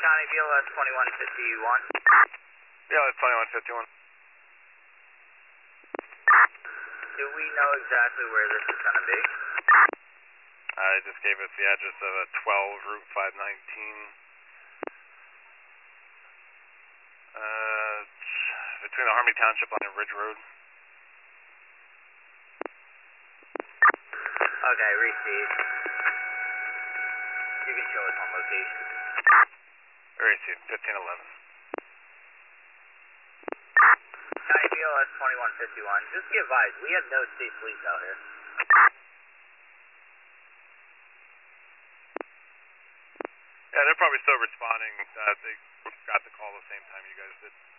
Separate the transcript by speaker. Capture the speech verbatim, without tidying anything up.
Speaker 1: County B L S twenty-one fifty-one.
Speaker 2: B L S twenty-one fifty-one.
Speaker 1: Do we know exactly where this is going to be?
Speaker 2: I just gave us the address of a twelve Route five nineteen. Uh, between the Harmony Township line and Ridge Road.
Speaker 1: Okay, received. You can show us on location.
Speaker 2: Received, fifteen eleven.
Speaker 1: County B L S twenty-one fifty-one. Just be advised, we have no state police out here.
Speaker 2: Yeah, they're probably still responding. Uh, they got the call the same time you guys did.